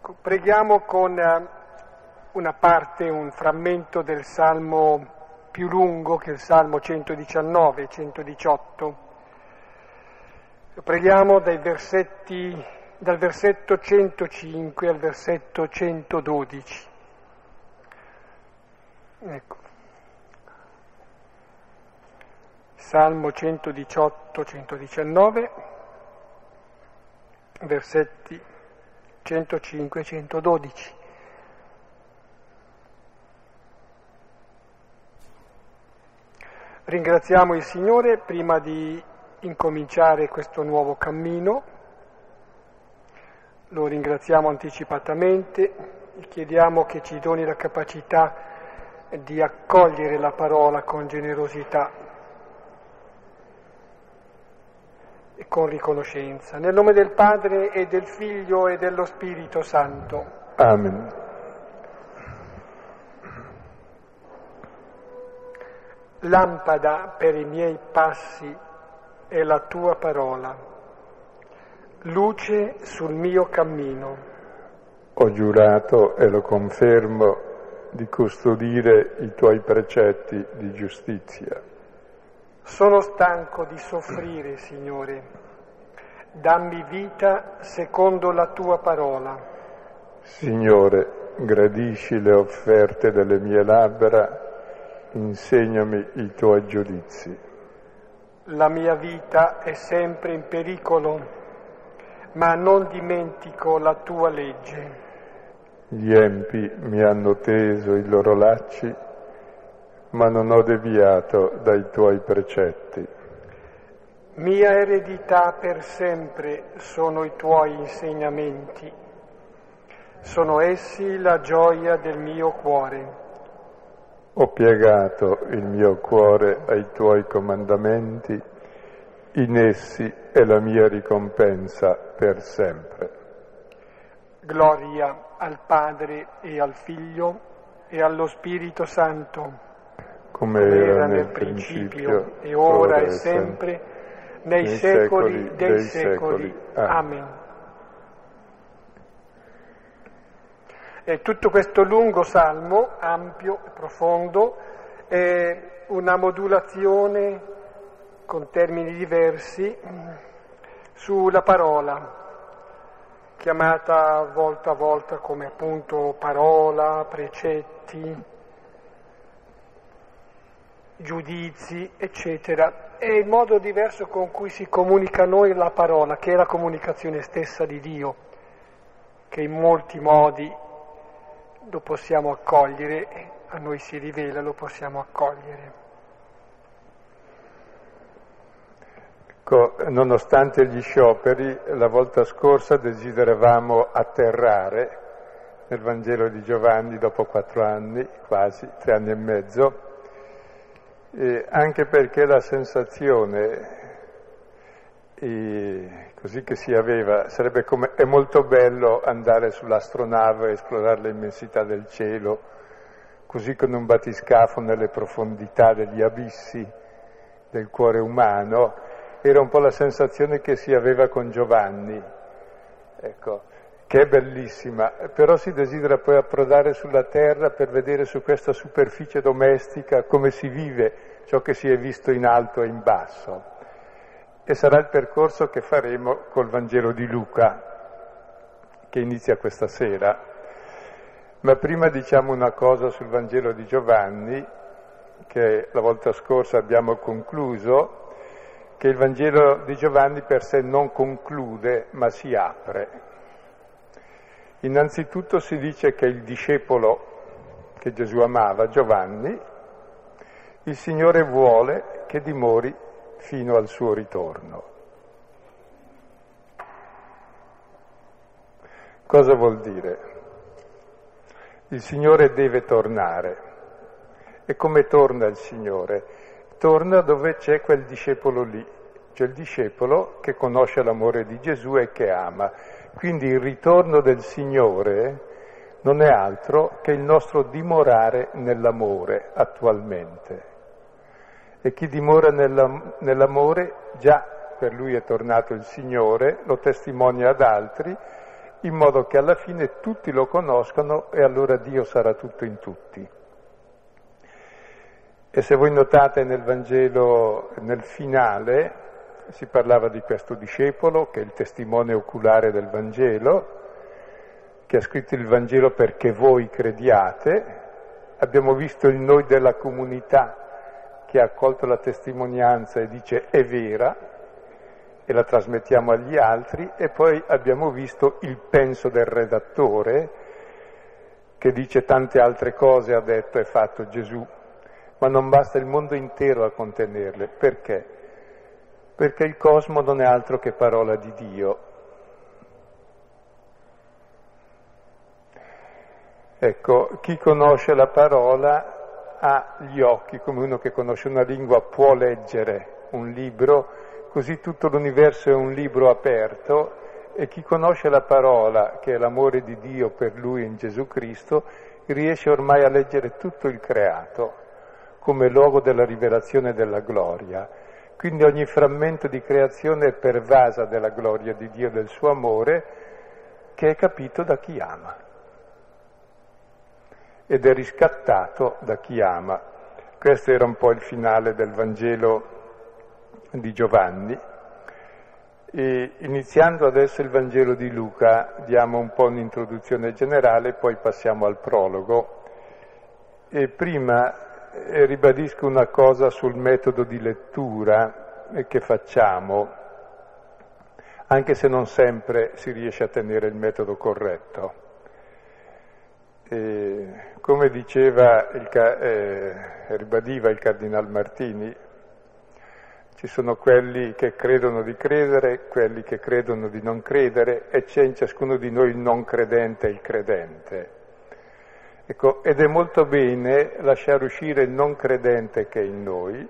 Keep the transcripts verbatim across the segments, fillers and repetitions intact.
Ecco, preghiamo con una parte, un frammento del Salmo più lungo che è il Salmo centodiciannove, centodiciotto. Preghiamo dai versetti, dal versetto centocinque al versetto centododici. Ecco. Salmo centodiciotto, centodiciannove, versetti centocinque e centododici. Ringraziamo il Signore prima di incominciare questo nuovo cammino, lo ringraziamo anticipatamente, gli chiediamo che ci doni la capacità di accogliere la parola con generosità e con riconoscenza. Nel nome del Padre e del Figlio e dello Spirito Santo. Amen. Lampada per i miei passi è la tua parola, luce sul mio cammino. Ho giurato e lo confermo di custodire i tuoi precetti di giustizia. Sono stanco di soffrire, Signore. Dammi vita secondo la tua parola. Signore, gradisci le offerte delle mie labbra, insegnami i tuoi giudizi. La mia vita è sempre in pericolo, ma non dimentico la tua legge. Gli empi mi hanno teso i loro lacci, ma non ho deviato dai tuoi precetti. Mia eredità per sempre sono i tuoi insegnamenti. Sono essi la gioia del mio cuore. Ho piegato il mio cuore ai tuoi comandamenti, in essi è la mia ricompensa per sempre. Gloria al Padre e al Figlio e allo Spirito Santo, come era nel principio e ora e sempre, nei secoli dei secoli. Amen. E tutto questo lungo salmo, ampio e profondo, è una modulazione con termini diversi sulla parola, chiamata volta a volta come appunto parola, precetti, giudizi, eccetera. È il modo diverso con cui si comunica a noi la parola, che è la comunicazione stessa di Dio, che in molti modi lo possiamo accogliere, a noi si rivela, lo possiamo accogliere. Ecco, nonostante gli scioperi, la volta scorsa desideravamo atterrare nel Vangelo di Giovanni dopo quattro anni, quasi tre anni e mezzo, e anche perché la sensazione e così che si aveva sarebbe come è molto bello andare sull'astronave e esplorare l'immensità del cielo, così con un battiscafo nelle profondità degli abissi del cuore umano. Era un po' la sensazione che si aveva con Giovanni, ecco, che è bellissima, però si desidera poi approdare sulla terra per vedere su questa superficie domestica come si vive ciò che si è visto in alto e in basso. E sarà il percorso che faremo col Vangelo di Luca, che inizia questa sera. Ma prima diciamo una cosa sul Vangelo di Giovanni, che la volta scorsa abbiamo concluso, che il Vangelo di Giovanni per sé non conclude, ma si apre. Innanzitutto si dice che il discepolo che Gesù amava, Giovanni, il Signore vuole che dimori fino al suo ritorno. Cosa vuol dire? Il Signore deve tornare. E come torna il Signore? Torna dove c'è quel discepolo lì, cioè il discepolo che conosce l'amore di Gesù e che ama. Quindi il ritorno del Signore non è altro che il nostro dimorare nell'amore attualmente. E chi dimora nell'amore già per lui è tornato il Signore, lo testimonia ad altri in modo che alla fine tutti lo conoscano e allora Dio sarà tutto in tutti. E se voi notate nel Vangelo, nel finale, si parlava di questo discepolo che è il testimone oculare del Vangelo, che ha scritto il Vangelo perché voi crediate. Abbiamo visto il noi della comunità che ha accolto la testimonianza e dice è vera e la trasmettiamo agli altri, e poi abbiamo visto il penso del redattore che dice tante altre cose ha detto e fatto Gesù, ma non basta il mondo intero a contenerle. Perché? Perché il cosmo non è altro che parola di Dio. Ecco, chi conosce la parola ha gli occhi, come uno che conosce una lingua può leggere un libro, così tutto l'universo è un libro aperto, e chi conosce la parola, che è l'amore di Dio per lui in Gesù Cristo, riesce ormai a leggere tutto il creato come luogo della rivelazione della gloria. Quindi ogni frammento di creazione è pervasa della gloria di Dio e del suo amore, che è capito da chi ama ed è riscattato da chi ama. Questo era un po' il finale del Vangelo di Giovanni. E iniziando adesso il Vangelo di Luca, diamo un po' un'introduzione generale, poi passiamo al prologo. E prima eh, ribadisco una cosa sul metodo di lettura eh, che facciamo, anche se non sempre si riesce a tenere il metodo corretto. E, come diceva, il, eh, ribadiva il Cardinal Martini, ci sono quelli che credono di credere, quelli che credono di non credere, e c'è in ciascuno di noi il non credente e il credente. Ecco, ed è molto bene lasciare uscire il non credente che è in noi,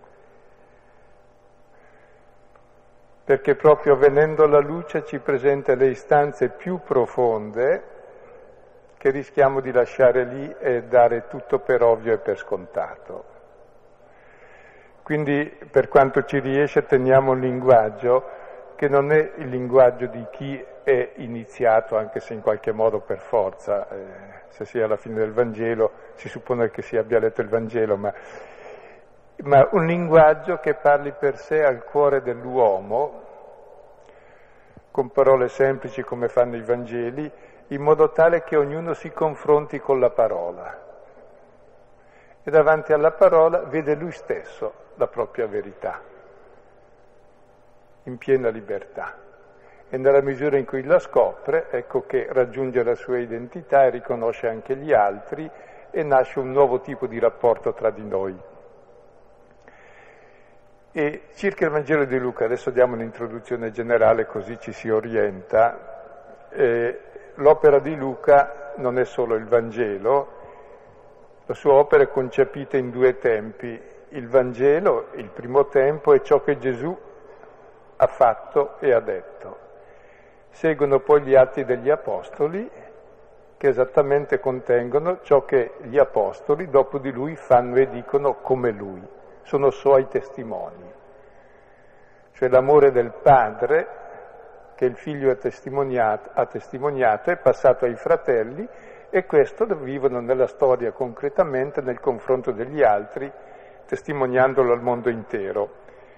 perché proprio venendo la luce ci presenta le istanze più profonde che rischiamo di lasciare lì e dare tutto per ovvio e per scontato. Quindi, per quanto ci riesce, teniamo un linguaggio che non è il linguaggio di chi è iniziato, anche se in qualche modo per forza, eh, se sia alla fine del Vangelo, si suppone che si abbia letto il Vangelo, ma, ma un linguaggio che parli per sé al cuore dell'uomo, con parole semplici come fanno i Vangeli, in modo tale che ognuno si confronti con la parola. E davanti alla parola vede lui stesso la propria verità, in piena libertà. E nella misura in cui la scopre, ecco che raggiunge la sua identità e riconosce anche gli altri e nasce un nuovo tipo di rapporto tra di noi. E circa il Vangelo di Luca, adesso diamo un'introduzione generale così ci si orienta. Eh, l'opera di Luca non è solo il Vangelo, la sua opera è concepita in due tempi. Il Vangelo, il primo tempo, è ciò che Gesù ha fatto e ha detto. Seguono poi gli Atti degli Apostoli, che esattamente contengono ciò che gli Apostoli dopo di lui fanno e dicono come lui. Sono suoi testimoni. Cioè l'amore del Padre, che il Figlio ha testimoniato, ha testimoniato, è passato ai fratelli, e questo lo vivono nella storia concretamente, nel confronto degli altri, testimoniandolo al mondo intero.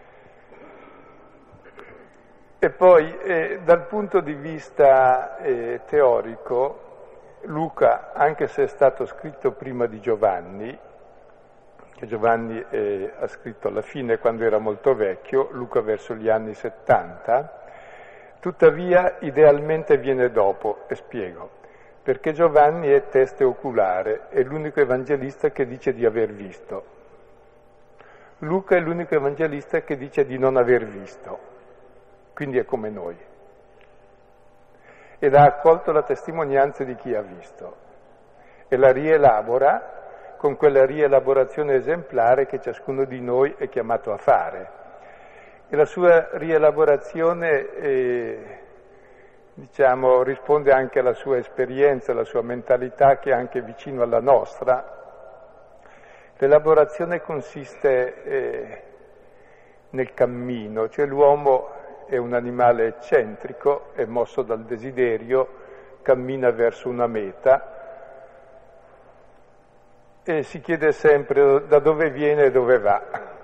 E poi, eh, dal punto di vista eh, teorico, Luca, anche se è stato scritto prima di Giovanni, che Giovanni eh, ha scritto alla fine quando era molto vecchio, Luca verso gli anni settanta, tuttavia idealmente viene dopo, e spiego, perché Giovanni è teste oculare, è l'unico evangelista che dice di aver visto. Luca è l'unico evangelista che dice di non aver visto, quindi è come noi. Ed ha accolto la testimonianza di chi ha visto e la rielabora con quella rielaborazione esemplare che ciascuno di noi è chiamato a fare. E la sua rielaborazione, eh, diciamo, risponde anche alla sua esperienza, alla sua mentalità che è anche vicino alla nostra. L'elaborazione consiste eh, nel cammino, cioè l'uomo è un animale eccentrico, è mosso dal desiderio, cammina verso una meta e si chiede sempre da dove viene e dove va.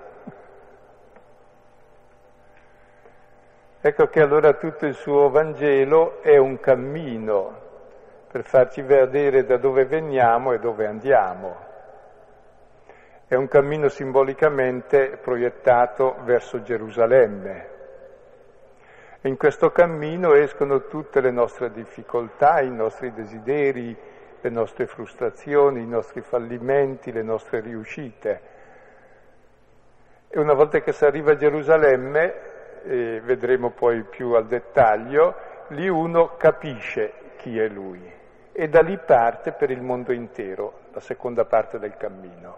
Ecco che allora tutto il suo Vangelo è un cammino per farci vedere da dove veniamo e dove andiamo. È un cammino simbolicamente proiettato verso Gerusalemme. E in questo cammino escono tutte le nostre difficoltà, i nostri desideri, le nostre frustrazioni, i nostri fallimenti, le nostre riuscite. E una volta che si arriva a Gerusalemme, e vedremo poi più al dettaglio, lì uno capisce chi è lui e da lì parte per il mondo intero, la seconda parte del cammino.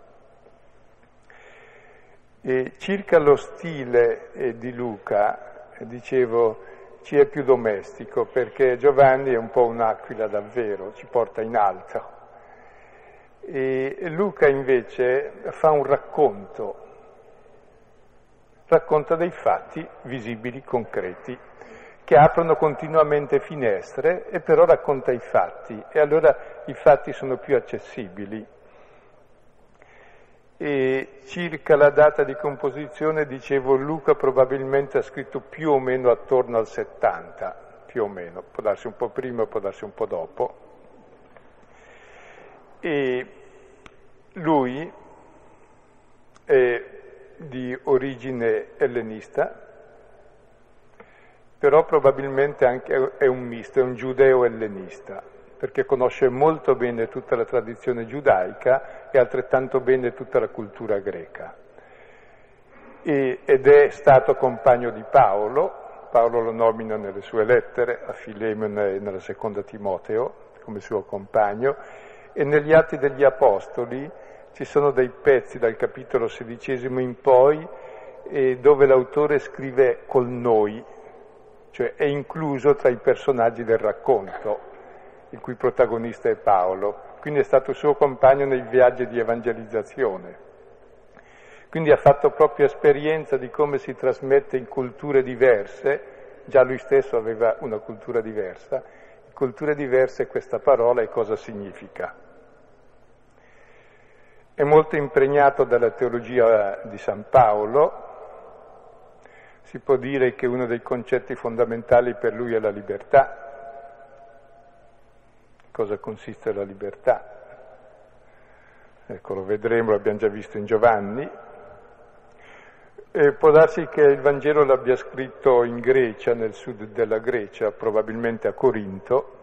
E circa lo stile eh, di Luca, dicevo, ci è più domestico, perché Giovanni è un po' un'aquila davvero, ci porta in alto. E Luca invece fa un racconto, racconta dei fatti visibili, concreti, che aprono continuamente finestre e però racconta i fatti, e allora i fatti sono più accessibili. E circa la data di composizione, dicevo, Luca probabilmente ha scritto più o meno attorno al settanta, più o meno, può darsi un po' prima, può darsi un po' dopo. E lui è di origine ellenista, però probabilmente anche è un misto, è un giudeo-ellenista, perché conosce molto bene tutta la tradizione giudaica e altrettanto bene tutta la cultura greca. E, ed è stato compagno di Paolo, Paolo lo nomina nelle sue lettere a Filemone e nella seconda Timoteo come suo compagno, e negli Atti degli Apostoli ci sono dei pezzi dal capitolo sedicesimo in poi eh, dove l'autore scrive col noi, cioè è incluso tra i personaggi del racconto, il cui protagonista è Paolo, quindi è stato suo compagno nei viaggi di evangelizzazione. Quindi ha fatto proprio esperienza di come si trasmette in culture diverse, già lui stesso aveva una cultura diversa, in culture diverse questa parola e cosa significa. È molto impregnato dalla teologia di San Paolo, si può dire che uno dei concetti fondamentali per lui è la libertà. Cosa consiste la libertà? Ecco, lo vedremo, l'abbiamo già visto in Giovanni. E può darsi che il Vangelo l'abbia scritto in Grecia, nel sud della Grecia, probabilmente a Corinto,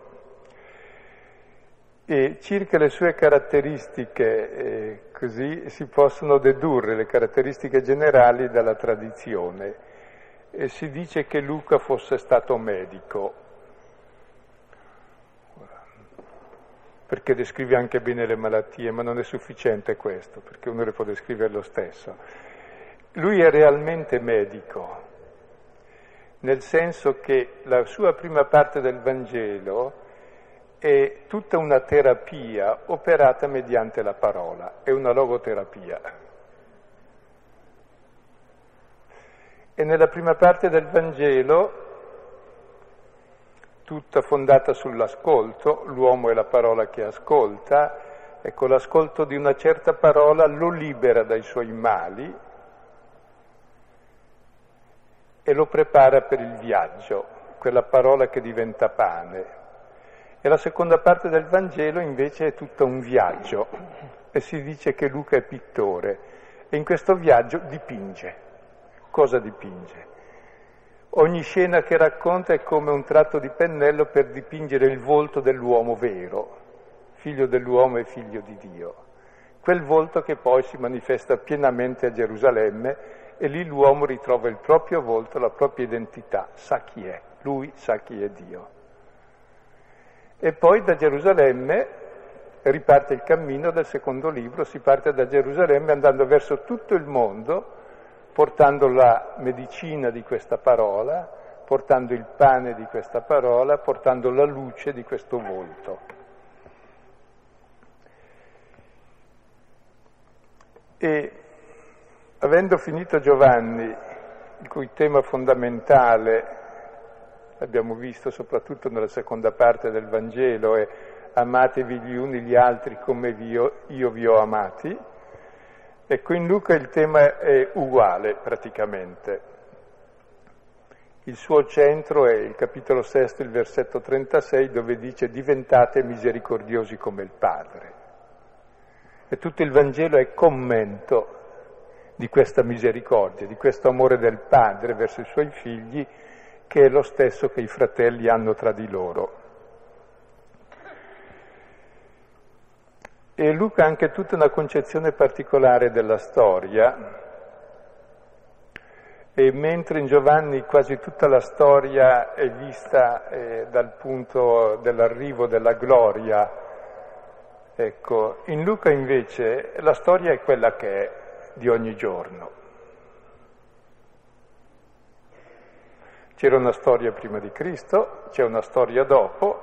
e circa le sue caratteristiche, eh, così si possono dedurre le caratteristiche generali dalla tradizione. E si dice che Luca fosse stato medico, perché descrive anche bene le malattie, ma non è sufficiente questo, perché uno le può descrivere lo stesso. Lui è realmente medico, nel senso che la sua prima parte del Vangelo è tutta una terapia operata mediante la parola, è una logoterapia. E nella prima parte del Vangelo, tutta fondata sull'ascolto, l'uomo è la parola che ascolta, ecco, l'ascolto di una certa parola lo libera dai suoi mali e lo prepara per il viaggio, quella parola che diventa pane. E la seconda parte del Vangelo invece è tutta un viaggio, e si dice che Luca è pittore, e in questo viaggio dipinge. Cosa dipinge? Ogni scena che racconta è come un tratto di pennello per dipingere il volto dell'uomo vero, figlio dell'uomo e figlio di Dio. Quel volto che poi si manifesta pienamente a Gerusalemme, e lì l'uomo ritrova il proprio volto, la propria identità, sa chi è, lui sa chi è Dio. E poi da Gerusalemme riparte il cammino del secondo libro, si parte da Gerusalemme andando verso tutto il mondo, portando la medicina di questa parola, portando il pane di questa parola, portando la luce di questo volto. E avendo finito Giovanni, il cui tema fondamentale Abbiamo visto soprattutto nella seconda parte del Vangelo, è amatevi gli uni gli altri come vi ho, io vi ho amati. Ecco, in Luca il tema è uguale praticamente. Il suo centro è il capitolo sesto, il versetto trentasei, dove dice diventate misericordiosi come il Padre. E tutto il Vangelo è commento di questa misericordia, di questo amore del Padre verso i suoi figli, che è lo stesso che i fratelli hanno tra di loro. E Luca ha anche tutta una concezione particolare della storia, e mentre in Giovanni quasi tutta la storia è vista eh, dal punto dell'arrivo della gloria, ecco, in Luca invece la storia è quella che è di ogni giorno. C'era una storia prima di Cristo, c'è una storia dopo,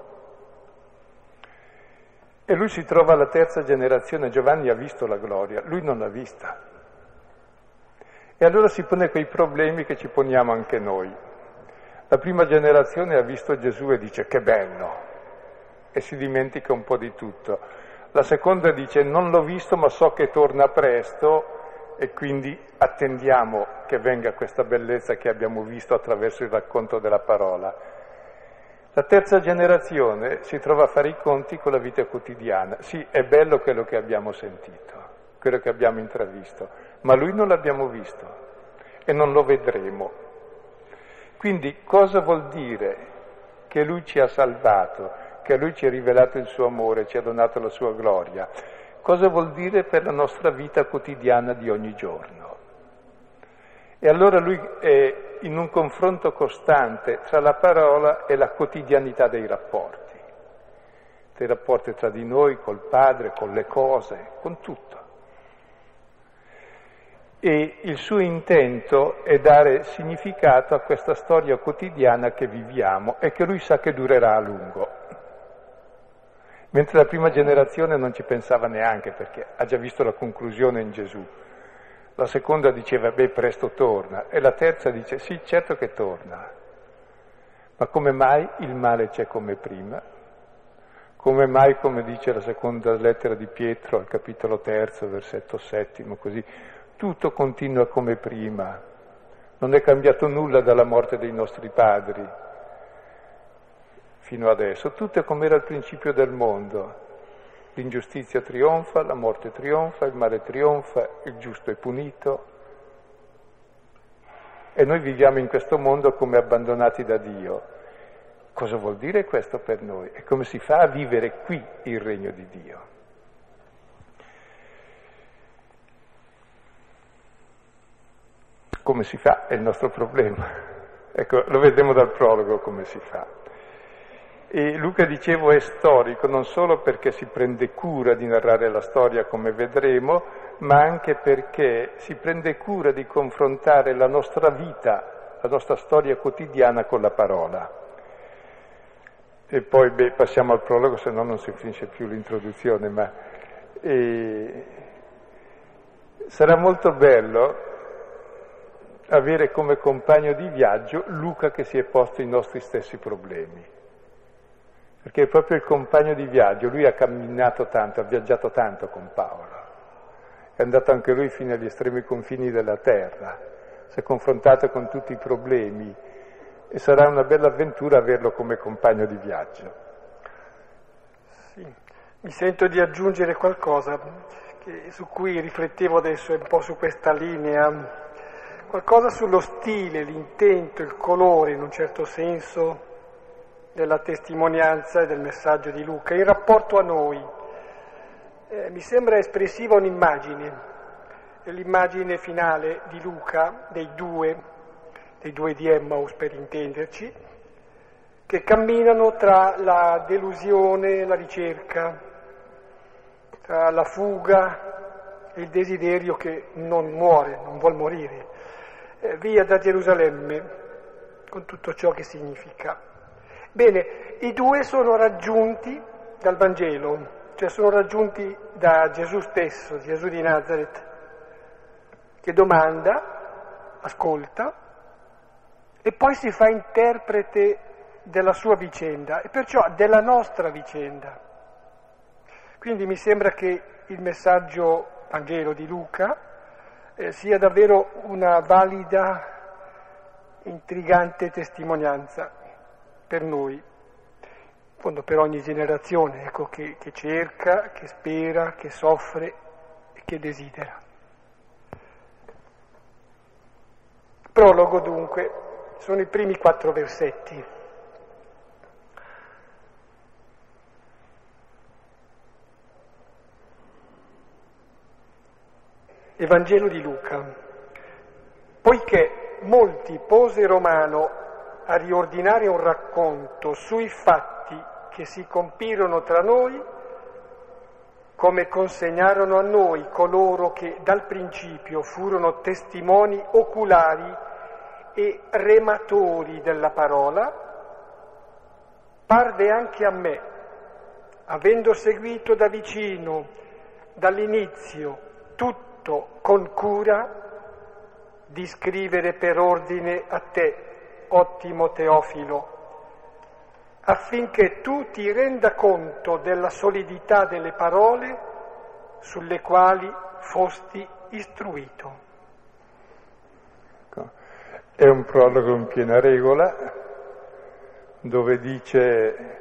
e lui si trova alla terza generazione. Giovanni ha visto la gloria, lui non l'ha vista. E allora si pone quei problemi che ci poniamo anche noi. La prima generazione ha visto Gesù e dice che bello, e si dimentica un po' di tutto. La seconda dice non l'ho visto ma so che torna presto, e quindi attendiamo che venga questa bellezza che abbiamo visto attraverso il racconto della parola. La terza generazione si trova a fare i conti con la vita quotidiana. Sì, è bello quello che abbiamo sentito, quello che abbiamo intravisto, ma lui non l'abbiamo visto e non lo vedremo. Quindi cosa vuol dire che lui ci ha salvato, che lui ci ha rivelato il suo amore, ci ha donato la sua gloria? Cosa vuol dire per la nostra vita quotidiana di ogni giorno? E allora lui è in un confronto costante tra la parola e la quotidianità dei rapporti, dei rapporti tra di noi, col Padre, con le cose, con tutto. E il suo intento è dare significato a questa storia quotidiana che viviamo e che lui sa che durerà a lungo. Mentre la prima generazione non ci pensava neanche, perché ha già visto la conclusione in Gesù. La seconda diceva, beh, presto torna. E la terza dice, sì, certo che torna. Ma come mai il male c'è come prima? Come mai, come dice la seconda lettera di Pietro, al capitolo terzo, versetto settimo, così, tutto continua come prima. Non è cambiato nulla dalla morte dei nostri padri fino adesso, tutto è come era al principio del mondo. L'ingiustizia trionfa, la morte trionfa, il male trionfa, il giusto è punito. E noi viviamo in questo mondo come abbandonati da Dio. Cosa vuol dire questo per noi? E come si fa a vivere qui il regno di Dio? Come si fa? È il nostro problema. Ecco, lo vedremo dal prologo come si fa. E Luca, dicevo, è storico non solo perché si prende cura di narrare la storia come vedremo, ma anche perché si prende cura di confrontare la nostra vita, la nostra storia quotidiana con la parola. E poi beh, passiamo al prologo, se no non si finisce più l'introduzione, ma eh, sarà molto bello avere come compagno di viaggio Luca che si è posto i nostri stessi problemi. Perché è proprio il compagno di viaggio, lui ha camminato tanto, ha viaggiato tanto con Paolo, è andato anche lui fino agli estremi confini della terra, si è confrontato con tutti i problemi e sarà una bella avventura averlo come compagno di viaggio. Sì, mi sento di aggiungere qualcosa che, su cui riflettevo adesso un po' su questa linea, qualcosa sullo stile, l'intento, il colore in un certo senso della testimonianza e del messaggio di Luca, in rapporto a noi. Eh, mi sembra espressiva un'immagine, è l'immagine finale di Luca, dei due, dei due di Emmaus per intenderci, che camminano tra la delusione e la ricerca, tra la fuga e il desiderio che non muore, non vuol morire, eh, via da Gerusalemme, con tutto ciò che significa. Bene, i due sono raggiunti dal Vangelo, cioè sono raggiunti da Gesù stesso, Gesù di Nazareth, che domanda, ascolta e poi si fa interprete della sua vicenda e perciò della nostra vicenda. Quindi mi sembra che il messaggio Vangelo di Luca eh, sia davvero una valida, intrigante testimonianza per noi, in fondo per ogni generazione, ecco, che, che cerca, che spera, che soffre e che desidera. Prologo dunque, sono i primi quattro versetti. Evangelo di Luca. Poiché molti posero mano a riordinare un racconto sui fatti che si compirono tra noi, come consegnarono a noi coloro che dal principio furono testimoni oculari e rematori della parola, parve anche a me, avendo seguito da vicino, dall'inizio, tutto con cura, di scrivere per ordine a te, ottimo Teofilo, affinché tu ti renda conto della solidità delle parole sulle quali fosti istruito. È un prologo in piena regola, dove dice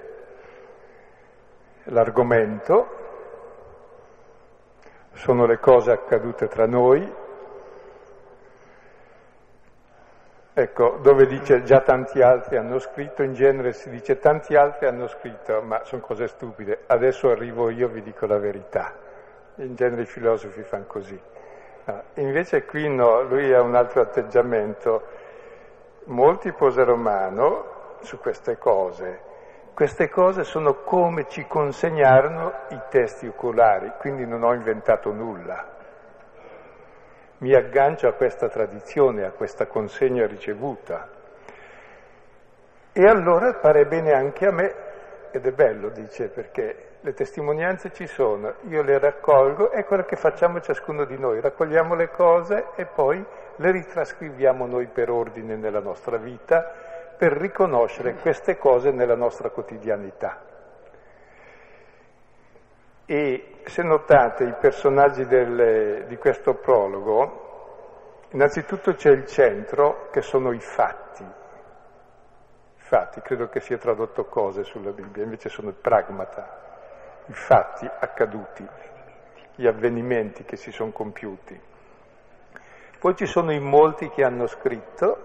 l'argomento, sono le cose accadute tra noi. Ecco, dove dice già tanti altri hanno scritto, in genere si dice tanti altri hanno scritto, ma sono cose stupide, adesso arrivo io, vi dico la verità. In genere i filosofi fanno così. No, invece qui no, lui ha un altro atteggiamento. Molti posero mano su queste cose. Queste cose sono come ci consegnarono i testi oculari, quindi non ho inventato nulla. Mi aggancio a questa tradizione, a questa consegna ricevuta. E allora pare bene anche a me, ed è bello, dice, perché le testimonianze ci sono, io le raccolgo, è quello che facciamo ciascuno di noi, raccogliamo le cose e poi le ritrascriviamo noi per ordine nella nostra vita, per riconoscere queste cose nella nostra quotidianità. E se notate i personaggi del, di questo prologo, innanzitutto c'è il centro, che sono i fatti. I fatti, credo che sia tradotto cose sulla Bibbia, invece sono il pragmata, i fatti accaduti, gli avvenimenti che si sono compiuti. Poi ci sono i molti che hanno scritto,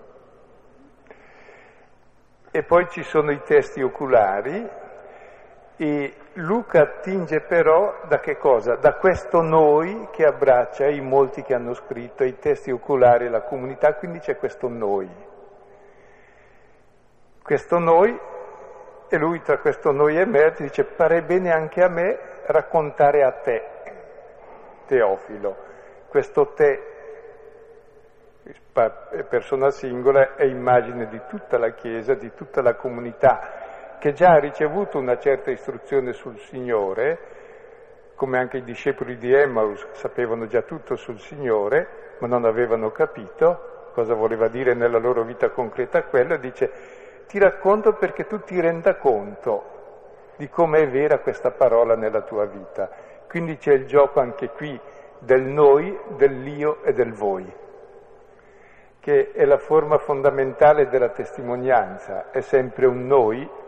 e poi ci sono i testi oculari, e Luca attinge però da che cosa? Da questo noi che abbraccia i molti che hanno scritto, i testi oculari e la comunità, quindi c'è questo noi. Questo noi, e lui tra questo noi e me dice, pare bene anche a me raccontare a te, Teofilo. Questo te, persona singola, è immagine di tutta la Chiesa, di tutta la comunità, che già ha ricevuto una certa istruzione sul Signore, come anche i discepoli di Emmaus sapevano già tutto sul Signore, ma non avevano capito cosa voleva dire nella loro vita concreta quello, e dice, ti racconto perché tu ti renda conto di come è vera questa parola nella tua vita. Quindi c'è il gioco anche qui del noi, dell'io e del voi, che è la forma fondamentale della testimonianza, è sempre un noi,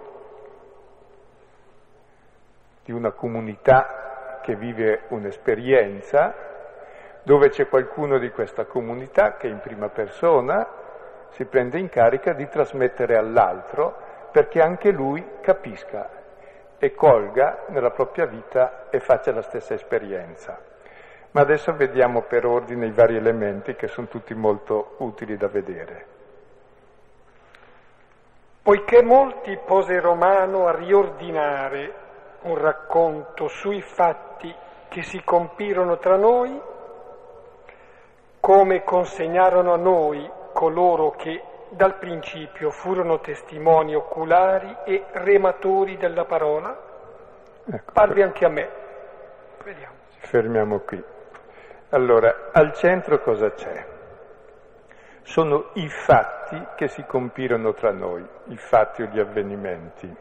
di una comunità che vive un'esperienza, dove c'è qualcuno di questa comunità che in prima persona si prende in carica di trasmettere all'altro perché anche lui capisca e colga nella propria vita e faccia la stessa esperienza. Ma adesso vediamo per ordine i vari elementi che sono tutti molto utili da vedere. Poiché molti posero mano a riordinare un racconto sui fatti che si compirono tra noi, come consegnarono a noi coloro che dal principio furono testimoni oculari e rematori della parola, ecco, parve anche a me. Vediamo. Fermiamo qui. Allora, al centro cosa c'è? sono i fatti che si compirono tra noi, i fatti o gli avvenimenti.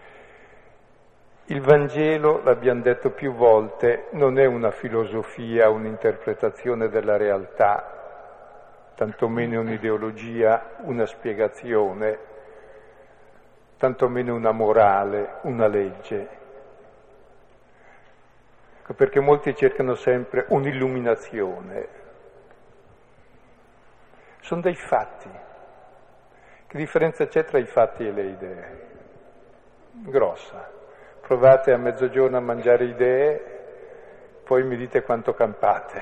Il Vangelo, l'abbiamo detto più volte, non è una filosofia, un'interpretazione della realtà, tantomeno un'ideologia, una spiegazione, tantomeno una morale, una legge. Ecco perché molti cercano sempre un'illuminazione. Sono dei fatti. Che differenza c'è tra i fatti e le idee? Grossa. Provate a mezzogiorno a mangiare idee, poi mi dite quanto campate.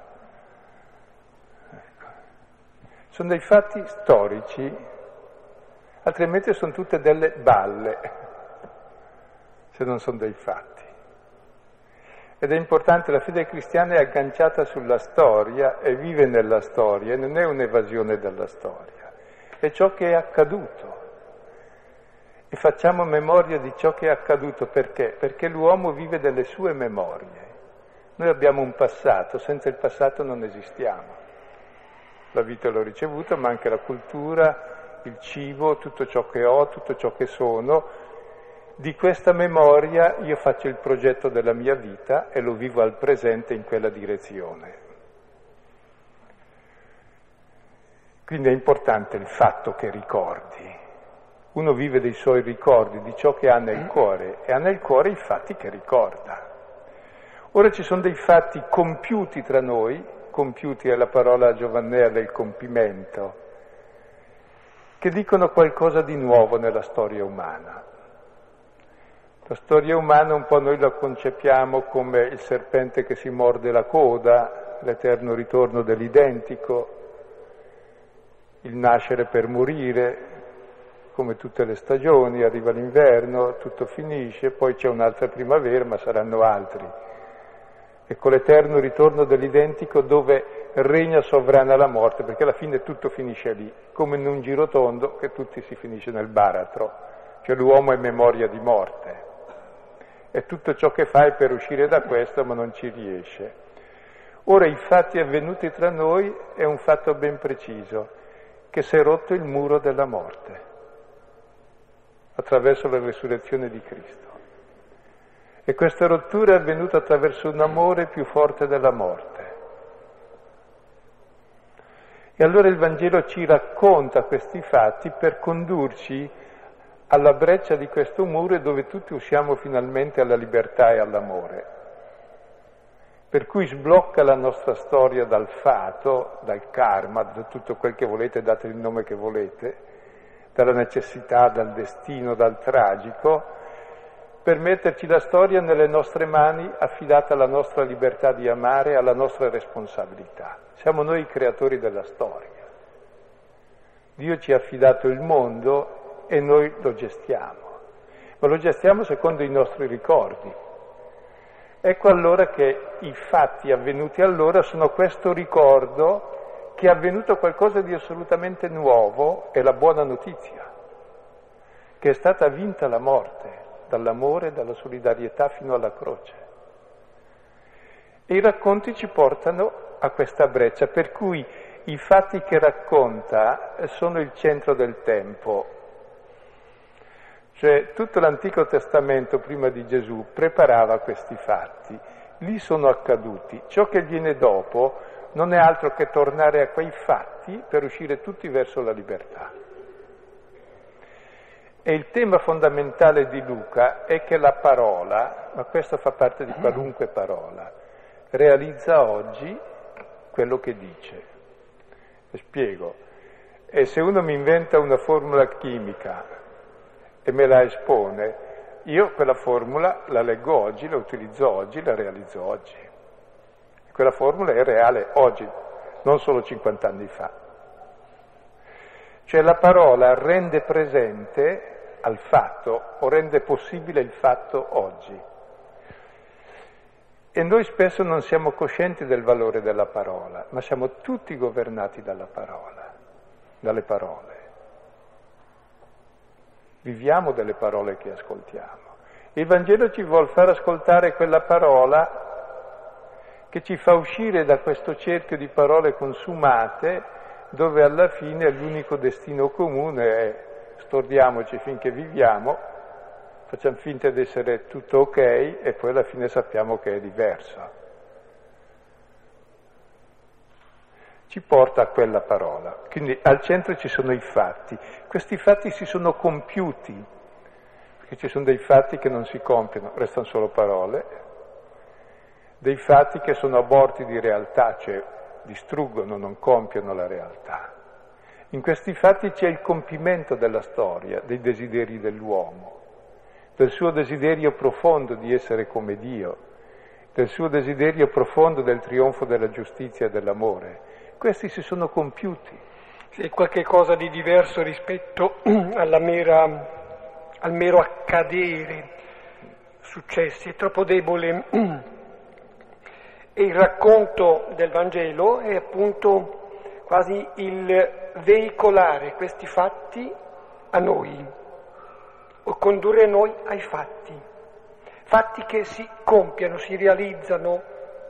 Ecco. Sono dei fatti storici, altrimenti sono tutte delle balle, se non sono dei fatti. Ed è importante, la fede cristiana è agganciata sulla storia e vive nella storia, e non è un'evasione dalla storia, è ciò che è accaduto. E facciamo memoria di ciò che è accaduto, perché? Perché l'uomo vive delle sue memorie. Noi abbiamo un passato, senza il passato non esistiamo. La vita l'ho ricevuta, ma anche la cultura, il cibo, tutto ciò che ho, tutto ciò che sono. Di questa memoria io faccio il progetto della mia vita e lo vivo al presente in quella direzione. Quindi è importante il fatto che ricordi. Uno vive dei suoi ricordi, di ciò che ha nel cuore, e ha nel cuore i fatti che ricorda. Ora ci sono dei fatti compiuti tra noi, compiuti è la parola giovannea del compimento, che dicono qualcosa di nuovo nella storia umana. La storia umana un po' noi la concepiamo come il serpente che si morde la coda, l'eterno ritorno dell'identico, il nascere per morire, come tutte le stagioni, arriva l'inverno, tutto finisce, poi c'è un'altra primavera, ma saranno altri. E con l'eterno ritorno dell'identico dove regna sovrana la morte, perché alla fine tutto finisce lì, come in un girotondo che tutti si finisce nel baratro, cioè l'uomo è memoria di morte. E tutto ciò che fa è per uscire da questo, ma non ci riesce. Ora i fatti avvenuti tra noi è un fatto ben preciso, che si è rotto il muro della morte attraverso la resurrezione di Cristo. E questa rottura è avvenuta attraverso un amore più forte della morte. E allora il Vangelo ci racconta questi fatti per condurci alla breccia di questo muro dove tutti usciamo finalmente alla libertà e all'amore. Per cui sblocca la nostra storia dal fato, dal karma, da tutto quel che volete, date il nome che volete, dalla necessità, dal destino, dal tragico, per metterci la storia nelle nostre mani, affidata alla nostra libertà di amare, alla nostra responsabilità. Siamo noi i creatori della storia. Dio ci ha affidato il mondo e noi lo gestiamo, ma lo gestiamo secondo i nostri ricordi. Ecco allora che i fatti avvenuti allora sono questo ricordo che è avvenuto qualcosa di assolutamente nuovo, è la buona notizia, che è stata vinta la morte, dall'amore e dalla solidarietà fino alla croce. E i racconti ci portano a questa breccia, per cui i fatti che racconta sono il centro del tempo. Cioè tutto l'Antico Testamento prima di Gesù preparava questi fatti, lì sono accaduti. Ciò che viene dopo non è altro che tornare a quei fatti per uscire tutti verso la libertà. E il tema fondamentale di Luca è che la parola, ma questo fa parte di qualunque parola, realizza oggi quello che dice. E spiego. E se uno mi inventa una formula chimica e me la espone, io quella formula la leggo oggi, la utilizzo oggi, la realizzo oggi. E quella formula è reale oggi, non solo cinquanta anni fa. Cioè la parola rende presente al fatto o rende possibile il fatto oggi. E noi spesso non siamo coscienti del valore della parola, ma siamo tutti governati dalla parola, dalle parole. Viviamo delle parole che ascoltiamo. Il Vangelo ci vuol far ascoltare quella parola che ci fa uscire da questo cerchio di parole consumate dove alla fine l'unico destino comune è stordiamoci finché viviamo, facciamo finta di essere tutto ok e poi alla fine sappiamo che è diverso. Ci porta a quella parola. Quindi al centro ci sono i fatti. Questi fatti si sono compiuti, perché ci sono dei fatti che non si compiono, restano solo parole, dei fatti che sono aborti di realtà, cioè distruggono, non compiono la realtà. In questi fatti c'è il compimento della storia, dei desideri dell'uomo, del suo desiderio profondo di essere come Dio, del suo desiderio profondo del trionfo della giustizia e dell'amore. Questi si sono compiuti. È qualche cosa di diverso rispetto alla mera, al mero accadere successi, è troppo debole. E il racconto del Vangelo è appunto quasi il veicolare questi fatti a noi, o condurre noi ai fatti, fatti che si compiano, si realizzano.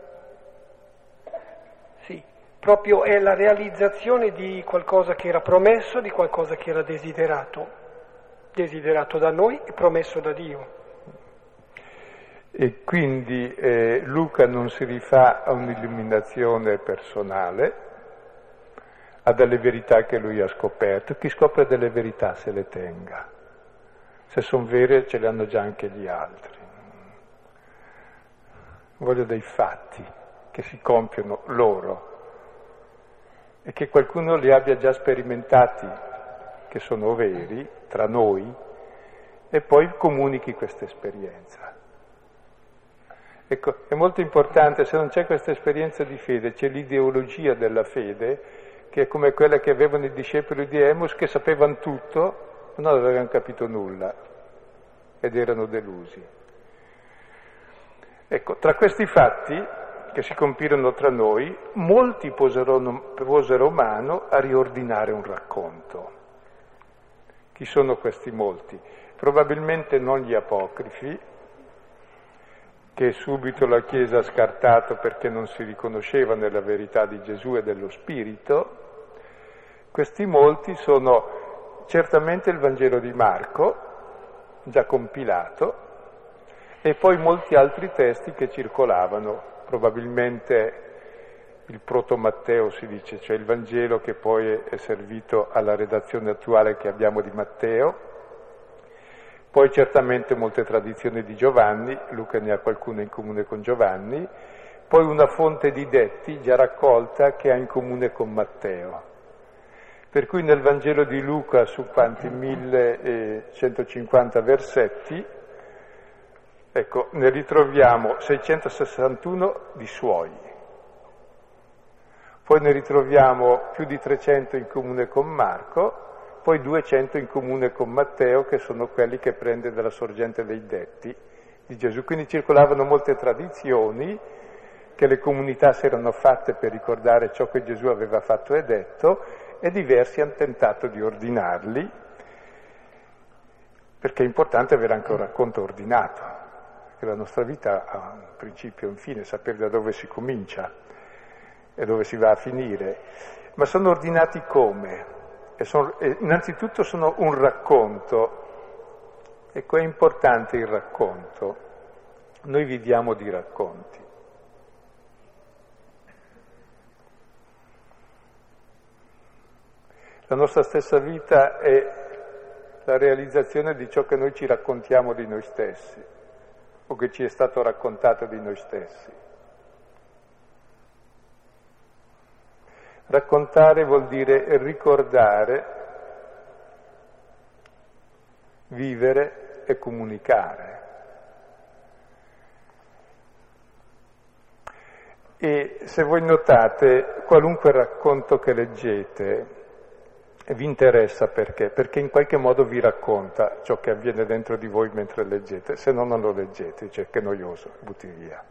Sì, proprio è la realizzazione di qualcosa che era promesso, di qualcosa che era desiderato, desiderato da noi e promesso da Dio. E quindi eh, Luca non si rifà a un'illuminazione personale, a delle verità che lui ha scoperto. Chi scopre delle verità se le tenga. Se sono vere ce le hanno già anche gli altri. Voglio dei fatti che si compiono loro e che qualcuno li abbia già sperimentati, che sono veri, tra noi, e poi comunichi questa esperienza. Ecco, è molto importante, se non c'è questa esperienza di fede, c'è l'ideologia della fede, che è come quella che avevano i discepoli di Emus, che sapevano tutto, ma non avevano capito nulla, ed erano delusi. Ecco, tra questi fatti, che si compirono tra noi, molti posero, posero mano a riordinare un racconto. Chi sono questi molti? Probabilmente non gli apocrifi, che subito la Chiesa ha scartato perché non si riconosceva nella verità di Gesù e dello Spirito. Questi molti sono certamente il Vangelo di Marco, già compilato, e poi molti altri testi che circolavano, probabilmente il proto Matteo si dice, cioè il Vangelo che poi è servito alla redazione attuale che abbiamo di Matteo. Poi certamente molte tradizioni di Giovanni, Luca ne ha qualcuna in comune con Giovanni, poi una fonte di detti già raccolta che ha in comune con Matteo. Per cui nel Vangelo di Luca, su quanti millecentocinquanta versetti, ecco, ne ritroviamo seicentosessantuno di suoi. Poi ne ritroviamo più di trecento in comune con Marco, poi duecento in comune con Matteo, che sono quelli che prende dalla sorgente dei detti di Gesù. Quindi circolavano molte tradizioni che le comunità si erano fatte per ricordare ciò che Gesù aveva fatto e detto, e diversi hanno tentato di ordinarli, perché è importante avere anche un racconto ordinato, che la nostra vita ha un principio e un fine, sapere da dove si comincia e dove si va a finire. Ma sono ordinati come? E sono, e innanzitutto sono un racconto. Ecco, è importante il racconto. Noi viviamo di racconti. La nostra stessa vita è la realizzazione di ciò che noi ci raccontiamo di noi stessi, o che ci è stato raccontato di noi stessi. Raccontare vuol dire ricordare, vivere e comunicare. E se voi notate, qualunque racconto che leggete vi interessa perché? Perché in qualche modo vi racconta ciò che avviene dentro di voi mentre leggete, se no non lo leggete, cioè che noioso, butti via.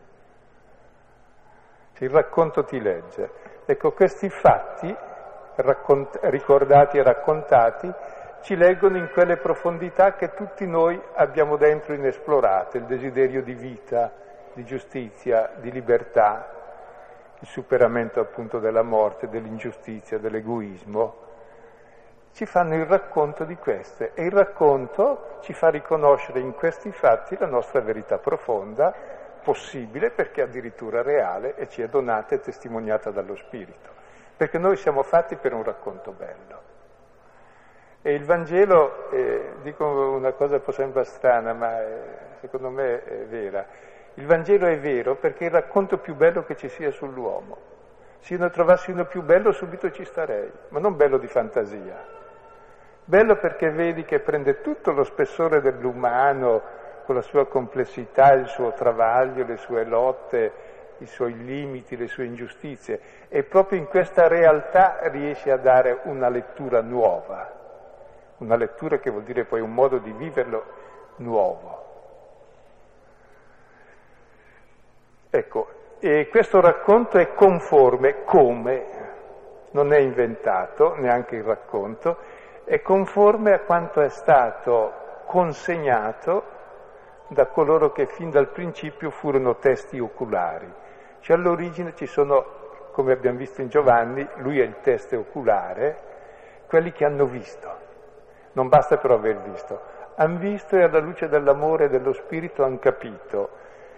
Il racconto ti legge. Ecco, questi fatti raccont- ricordati e raccontati ci leggono in quelle profondità che tutti noi abbiamo dentro inesplorate, il desiderio di vita, di giustizia, di libertà, il superamento appunto della morte, dell'ingiustizia, dell'egoismo, ci fanno il racconto di queste e il racconto ci fa riconoscere in questi fatti la nostra verità profonda, possibile perché addirittura reale e ci è donata e testimoniata dallo Spirito, perché noi siamo fatti per un racconto bello. E il Vangelo, eh, dico una cosa che sembra strana, ma eh, secondo me è vera, il Vangelo è vero perché è il racconto più bello che ci sia sull'uomo. Se io ne trovassi uno più bello subito ci starei, ma non bello di fantasia. Bello perché vedi che prende tutto lo spessore dell'umano, con la sua complessità, il suo travaglio, le sue lotte, i suoi limiti, le sue ingiustizie, e proprio in questa realtà riesce a dare una lettura nuova, una lettura che vuol dire poi un modo di viverlo nuovo. Ecco, e questo racconto è conforme come, non è inventato neanche il racconto, è conforme a quanto è stato consegnato da coloro che fin dal principio furono testi oculari. Cioè all'origine ci sono, come abbiamo visto in Giovanni, lui è il teste oculare, quelli che hanno visto. Non basta però aver visto. Han visto e alla luce dell'amore e dello Spirito hanno capito.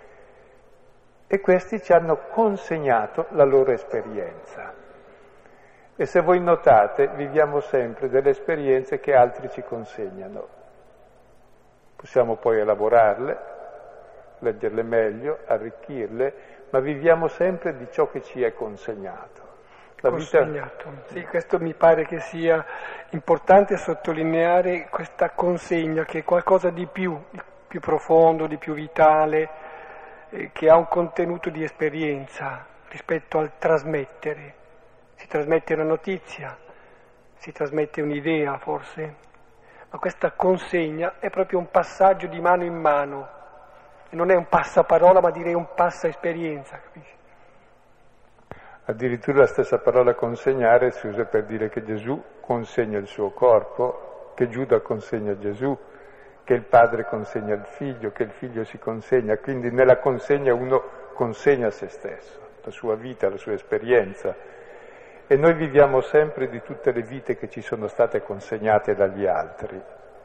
E questi ci hanno consegnato la loro esperienza. E se voi notate, viviamo sempre delle esperienze che altri ci consegnano. Possiamo poi elaborarle, leggerle meglio, arricchirle, ma viviamo sempre di ciò che ci è consegnato. La consegnato. Vita... Sì, questo mi pare che sia importante sottolineare questa consegna, che è qualcosa di più, di più profondo, di più vitale, eh, che ha un contenuto di esperienza rispetto al trasmettere. Si trasmette una notizia, si trasmette un'idea forse, ma questa consegna è proprio un passaggio di mano in mano, e non è un passaparola ma direi un passa esperienza, capisci? Addirittura la stessa parola consegnare si usa per dire che Gesù consegna il suo corpo, che Giuda consegna Gesù, che il padre consegna il figlio, che il figlio si consegna, quindi nella consegna uno consegna se stesso, la sua vita, la sua esperienza. E noi viviamo sempre di tutte le vite che ci sono state consegnate dagli altri.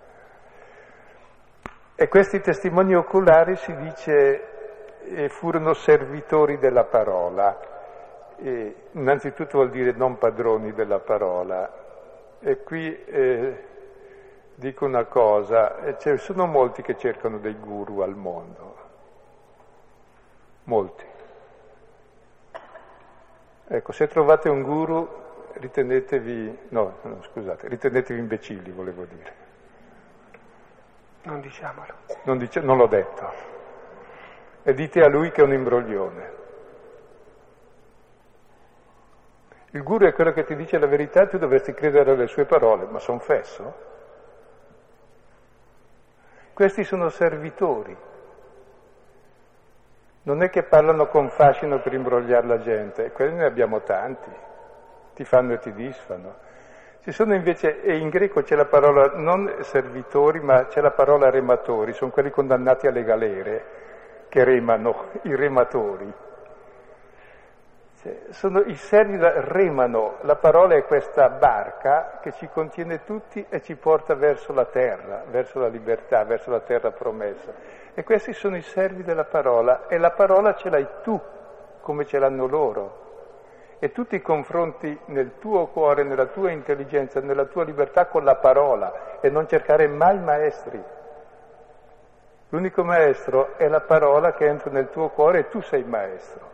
E questi testimoni oculari, si dice, eh, furono servitori della parola. E innanzitutto vuol dire non padroni della parola. E qui eh, dico una cosa, eh, ci sono molti che cercano dei guru al mondo. Molti. Ecco, se trovate un guru, ritenetevi, no, no, scusate, ritenetevi imbecilli, volevo dire. Non diciamolo. Non, dice, non l'ho detto. E dite a lui che è un imbroglione. Il guru è quello che ti dice la verità e tu dovresti credere alle sue parole, ma son fesso? Questi sono servitori. Non è che parlano con fascino per imbrogliare la gente, quelli ne abbiamo tanti, ti fanno e ti disfano. Ci sono invece, e in greco c'è la parola non servitori, ma c'è la parola rematori, sono quelli condannati alle galere, che remano, i rematori. Cioè, sono i servi da remano, la parola è questa barca che ci contiene tutti e ci porta verso la terra, verso la libertà, verso la terra promessa. E questi sono i servi della parola, e la parola ce l'hai tu, come ce l'hanno loro. E tu ti confronti nel tuo cuore, nella tua intelligenza, nella tua libertà con la parola, e non cercare mai maestri. L'unico maestro è la parola che entra nel tuo cuore e tu sei maestro.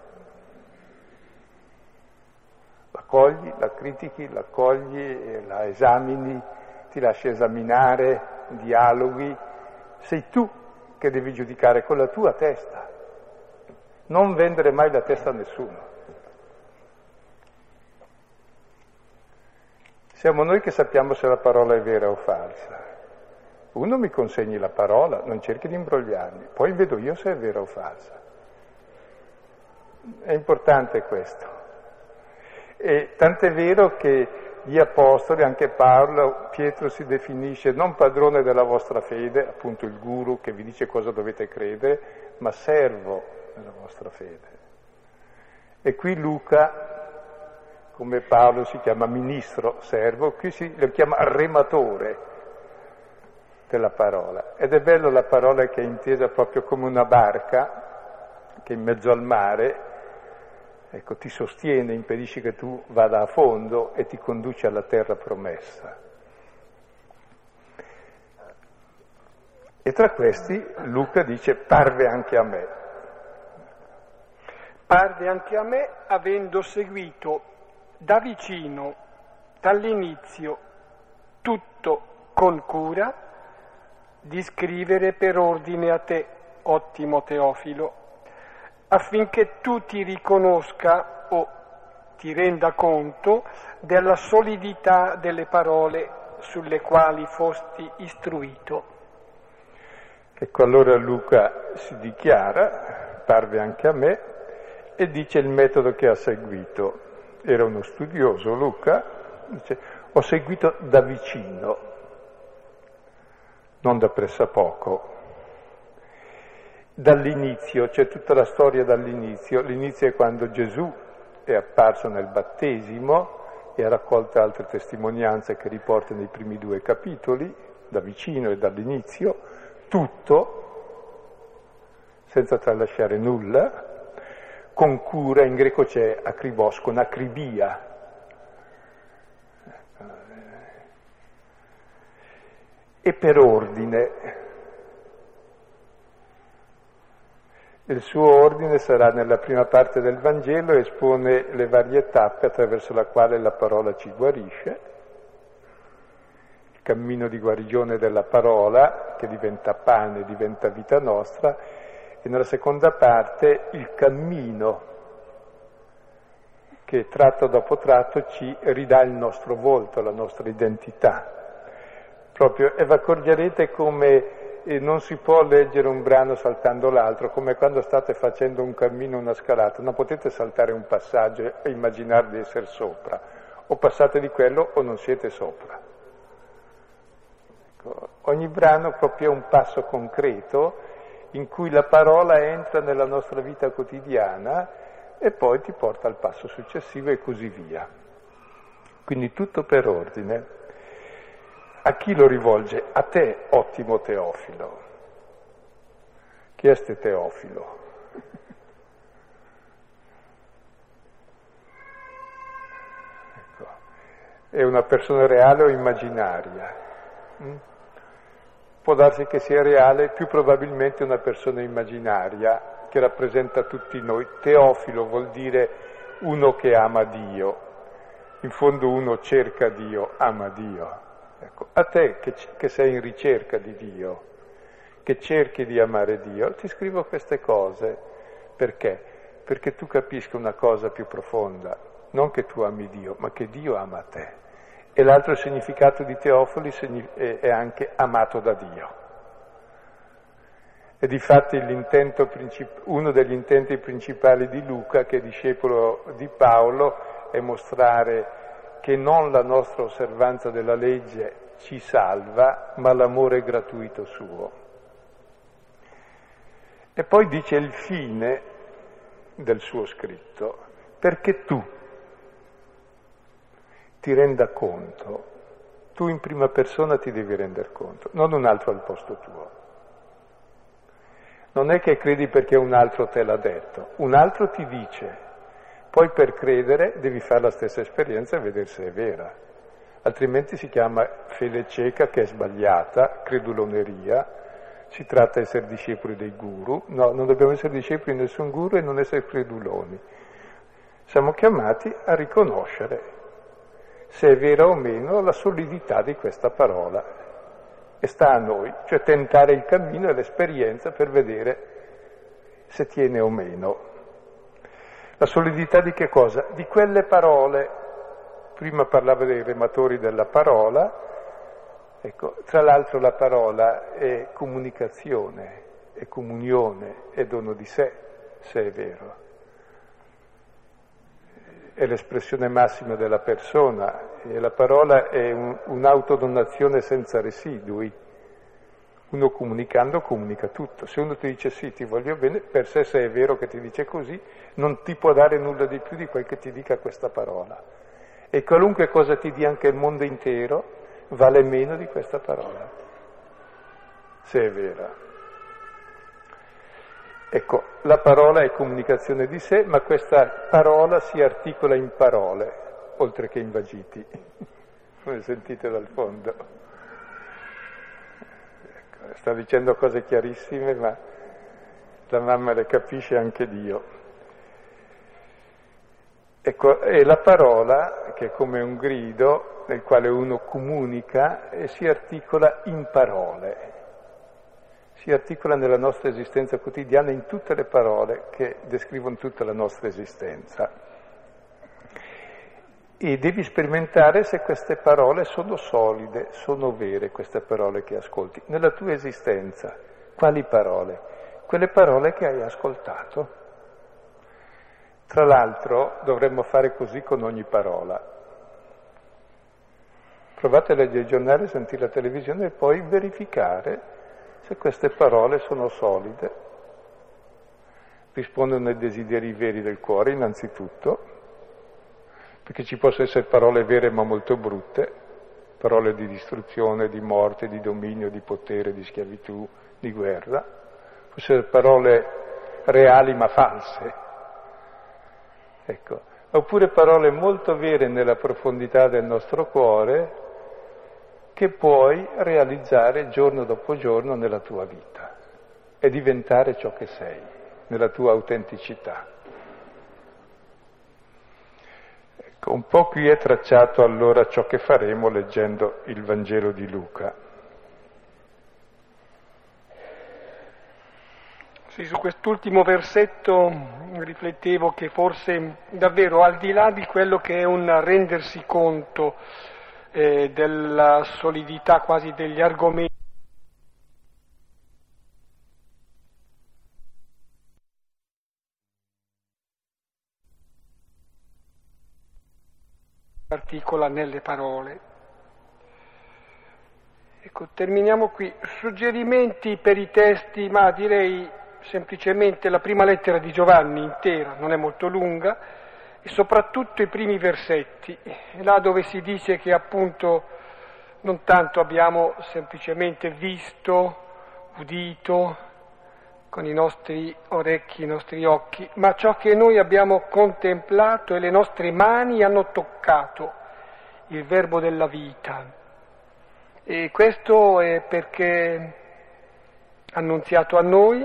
La cogli, la critichi, la cogli, la esamini, ti lasci esaminare, dialoghi, sei tu che devi giudicare con la tua testa, non vendere mai la testa a nessuno. Siamo noi che sappiamo se la parola è vera o falsa. Uno mi consegni la parola, non cerchi di imbrogliarmi, poi vedo io se è vera o falsa. È importante questo. E tant'è vero che gli apostoli, anche Paolo, Pietro si definisce non padrone della vostra fede, appunto il guru che vi dice cosa dovete credere, ma servo della vostra fede. E qui Luca, come Paolo si chiama ministro, servo, qui si lo chiama rematore della parola. Ed è bello la parola che è intesa proprio come una barca che in mezzo al mare, ecco, ti sostiene, impedisce che tu vada a fondo e ti conduce alla terra promessa. E tra questi Luca dice parve anche a me. Parve anche a me, avendo seguito da vicino, dall'inizio, tutto con cura, di scrivere per ordine a te, ottimo Teofilo, affinché tu ti riconosca o ti renda conto della solidità delle parole sulle quali fosti istruito. Ecco, allora Luca si dichiara, parve anche a me, e dice il metodo che ha seguito. Era uno studioso Luca, dice, ho seguito da vicino, non da pressappoco. Dall'inizio, c'è tutta la storia dall'inizio. L'inizio è quando Gesù è apparso nel battesimo e ha raccolto altre testimonianze che riporta nei primi due capitoli, da vicino e dall'inizio, tutto, senza tralasciare nulla, con cura. In greco c'è akribos, con acribia. E per ordine. Il suo ordine sarà nella prima parte del Vangelo, espone le varie tappe attraverso la quale la parola ci guarisce, il cammino di guarigione della parola che diventa pane, diventa vita nostra, e nella seconda parte il cammino che tratto dopo tratto ci ridà il nostro volto, la nostra identità. Proprio, e vi accorgerete come e non si può leggere un brano saltando l'altro, come quando state facendo un cammino, una scalata, non potete saltare un passaggio e immaginare di essere sopra, o passate di quello o non siete sopra. Ecco, ogni brano proprio è un passo concreto in cui la parola entra nella nostra vita quotidiana e poi ti porta al passo successivo e così via. Quindi tutto per ordine. A chi lo rivolge? A te, ottimo Teofilo. Chi è ste Teofilo? Ecco. È una persona reale o immaginaria? Mm? Può darsi che sia reale, più probabilmente una persona immaginaria che rappresenta tutti noi. Teofilo vuol dire uno che ama Dio. In fondo uno cerca Dio, ama Dio. Ecco, a te che, che sei in ricerca di Dio, che cerchi di amare Dio, ti scrivo queste cose. Perché? Perché tu capisca una cosa più profonda, non che tu ami Dio, ma che Dio ama te. E l'altro significato di Teofilo è anche amato da Dio. E difatti l'intento princip- uno degli intenti principali di Luca, che è discepolo di Paolo, è mostrare che non la nostra osservanza della legge ci salva, ma l'amore gratuito suo. E poi dice il fine del suo scritto, perché tu ti renda conto, tu in prima persona ti devi rendere conto, non un altro al posto tuo. Non è che credi perché un altro te l'ha detto, un altro ti dice. Poi per credere devi fare la stessa esperienza e vedere se è vera, altrimenti si chiama fede cieca, che è sbagliata, creduloneria, si tratta di essere discepoli dei guru. No, non dobbiamo essere discepoli di nessun guru e non essere creduloni. Siamo chiamati a riconoscere se è vera o meno la solidità di questa parola, e sta a noi, cioè tentare il cammino e l'esperienza per vedere se tiene o meno. La solidità di che cosa? Di quelle parole. Prima parlava dei rematori della parola, ecco, tra l'altro la parola è comunicazione, è comunione, è dono di sé, se è vero. È l'espressione massima della persona e la parola è un, un'autodonazione senza residui. Uno comunicando comunica tutto. Se uno ti dice sì, ti voglio bene, per sé se è vero che ti dice così, non ti può dare nulla di più di quel che ti dica questa parola. E qualunque cosa ti dia anche il mondo intero, vale meno di questa parola, se è vera. Ecco, la parola è comunicazione di sé, ma questa parola si articola in parole, oltre che in vagiti, come sentite dal fondo. Ecco, sta dicendo cose chiarissime, ma la mamma le capisce, anche Dio. Ecco, è la parola che è come un grido nel quale uno comunica e si articola in parole. Si articola nella nostra esistenza quotidiana in tutte le parole che descrivono tutta la nostra esistenza. E devi sperimentare se queste parole sono solide, sono vere, queste parole che ascolti. Nella tua esistenza, quali parole? Quelle parole che hai ascoltato. Tra l'altro dovremmo fare così con ogni parola. Provate a leggere il giornale, sentire la televisione e poi verificare se queste parole sono solide, rispondono ai desideri veri del cuore innanzitutto, perché ci possono essere parole vere ma molto brutte, parole di distruzione, di morte, di dominio, di potere, di schiavitù, di guerra, possono essere parole reali ma false, ecco, oppure parole molto vere nella profondità del nostro cuore, che puoi realizzare giorno dopo giorno nella tua vita e diventare ciò che sei, nella tua autenticità. Ecco, un po' qui è tracciato allora ciò che faremo leggendo il Vangelo di Luca. Sì, su quest'ultimo versetto riflettevo che forse davvero al di là di quello che è un rendersi conto Eh, della solidità quasi degli argomenti articola nelle parole. Ecco, terminiamo qui. Suggerimenti per i testi, ma direi semplicemente la prima lettera di Giovanni intera, non è molto lunga, e soprattutto i primi versetti, là dove si dice che appunto non tanto abbiamo semplicemente visto, udito con i nostri orecchi, i nostri occhi, ma ciò che noi abbiamo contemplato e le nostre mani hanno toccato, il verbo della vita. E questo è perché annunziato a noi,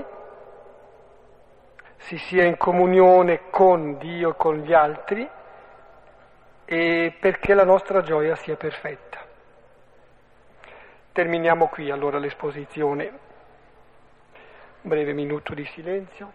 si sia in comunione con Dio e con gli altri e perché la nostra gioia sia perfetta. Terminiamo qui allora l'esposizione. Un breve minuto di silenzio.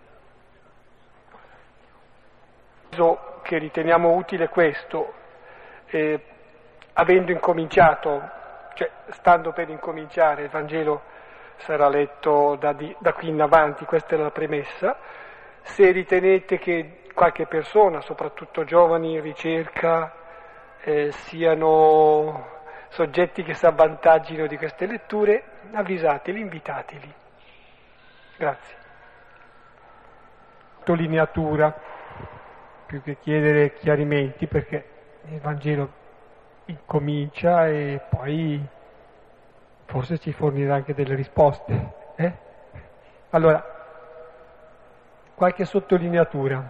Che riteniamo utile questo, eh, avendo incominciato, cioè stando per incominciare, il Vangelo sarà letto da, di, da qui in avanti, questa è la premessa. Se ritenete che qualche persona, soprattutto giovani in ricerca, eh, siano soggetti che si avvantaggino di queste letture, avvisateli, invitateli. Grazie. Sottolineatura, più che chiedere chiarimenti, perché il Vangelo incomincia e poi forse ci fornirà anche delle risposte. Eh? Allora, qualche sottolineatura.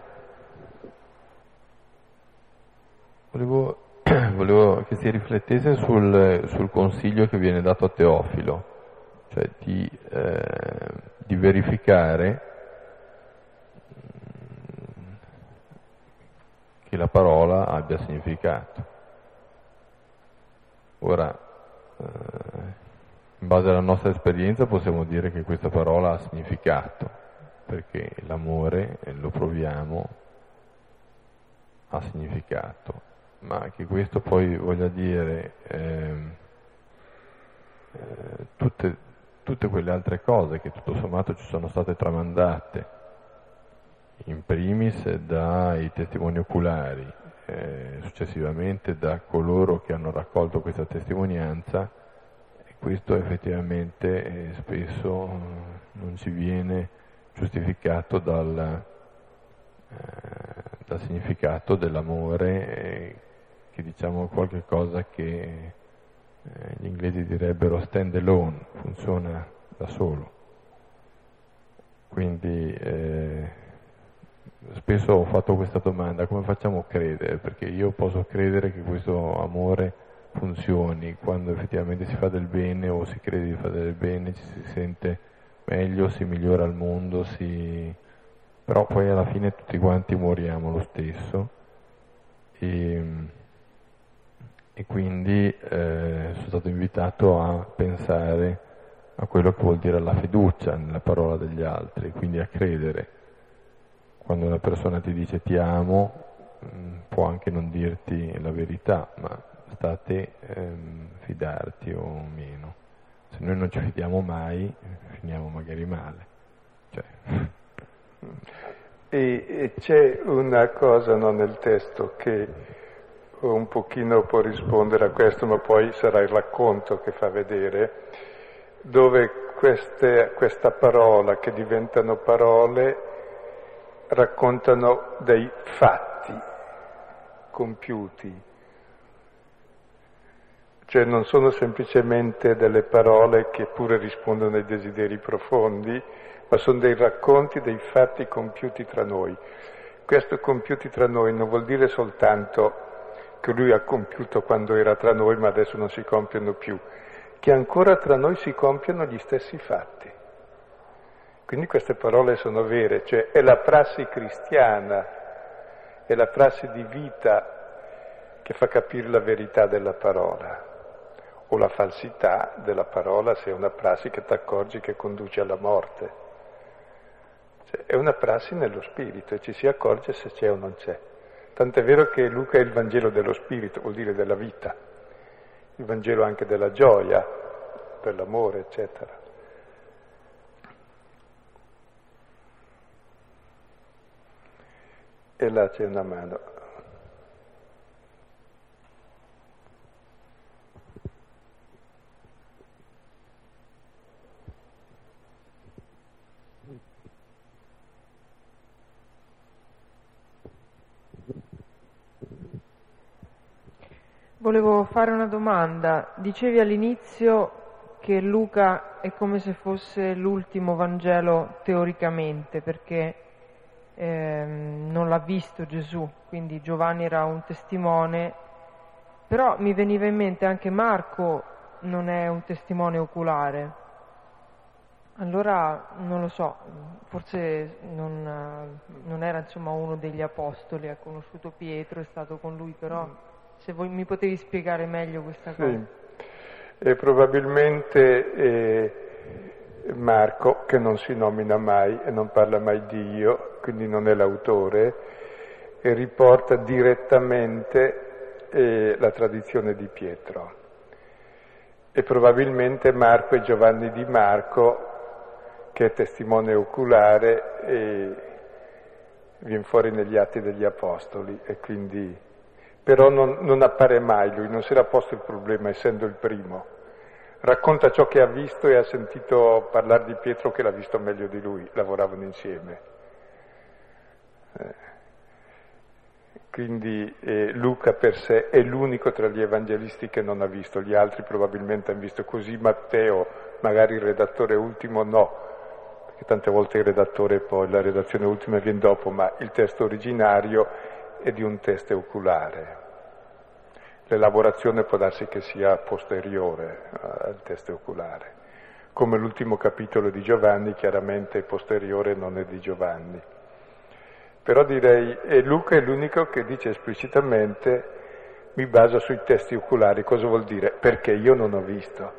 Volevo, volevo che si riflettesse sul, sul consiglio che viene dato a Teofilo, cioè di, eh, di verificare che la parola abbia significato. Ora, eh, in base alla nostra esperienza possiamo dire che questa parola ha significato, perché l'amore, lo proviamo, ha significato, ma che questo poi voglia dire eh, eh, tutte, tutte quelle altre cose che tutto sommato ci sono state tramandate, in primis dai testimoni oculari, eh, successivamente da coloro che hanno raccolto questa testimonianza, questo effettivamente eh, spesso eh, non ci viene giustificato dal, eh, dal significato dell'amore, eh, che diciamo è qualche cosa che eh, gli inglesi direbbero stand alone, funziona da solo. Quindi eh, spesso ho fatto questa domanda: come facciamo a credere? Perché io posso credere che questo amore funzioni quando effettivamente si fa del bene o si crede di fare del bene, ci si sente meglio, si migliora il mondo, si... però poi alla fine tutti quanti moriamo lo stesso e, e quindi eh, sono stato invitato a pensare a quello che vuol dire la fiducia nella parola degli altri, quindi a credere. Quando una persona ti dice ti amo, mh, può anche non dirti la verità, ma sta a te ehm, fidarti o meno. Se noi non ci fidiamo mai, finiamo magari male. Cioè. E, e c'è una cosa no, nel testo che un pochino può rispondere a questo, ma poi sarà il racconto che fa vedere, dove queste, questa parola, che diventano parole, raccontano dei fatti compiuti. Cioè non sono semplicemente delle parole che pure rispondono ai desideri profondi, ma sono dei racconti dei fatti compiuti tra noi. Questo compiuti tra noi non vuol dire soltanto che lui ha compiuto quando era tra noi, ma adesso non si compiono più, che ancora tra noi si compiono gli stessi fatti. Quindi queste parole sono vere, cioè è la prassi cristiana, è la prassi di vita che fa capire la verità della parola, o la falsità della parola se è una prassi che ti accorgi che conduce alla morte. Cioè, è una prassi nello spirito e ci si accorge se c'è o non c'è. Tant'è vero che Luca è il Vangelo dello spirito, vuol dire della vita, il Vangelo anche della gioia, per l'amore, eccetera. E là c'è una mano. Volevo fare una domanda. Dicevi all'inizio che Luca è come se fosse l'ultimo Vangelo teoricamente, perché ehm, non l'ha visto Gesù, quindi Giovanni era un testimone, però mi veniva in mente anche Marco non è un testimone oculare. Allora, non lo so, forse non, non era insomma uno degli apostoli, ha conosciuto Pietro, è stato con lui, però se voi mi potevi spiegare meglio questa cosa. Sì, e probabilmente eh, Marco, che non si nomina mai e non parla mai di io, quindi non è l'autore, e riporta direttamente eh, la tradizione di Pietro. E probabilmente Marco è Giovanni di Marco, che è testimone oculare e viene fuori negli Atti degli Apostoli, e quindi però non, non appare mai lui, non si era posto il problema essendo il primo. Racconta ciò che ha visto e ha sentito parlare di Pietro che l'ha visto meglio di lui, lavoravano insieme. Eh. Quindi eh, Luca per sé è l'unico tra gli evangelisti che non ha visto, gli altri probabilmente hanno visto, così Matteo, magari il redattore ultimo no, perché tante volte il redattore poi, la redazione ultima viene dopo, ma il testo originario è di un teste oculare. L'elaborazione può darsi che sia posteriore al teste oculare, come l'ultimo capitolo di Giovanni chiaramente è posteriore, non è di Giovanni. Però direi, e Luca è l'unico che dice esplicitamente mi baso sui testi oculari. Cosa vuol dire? Perché io non ho visto.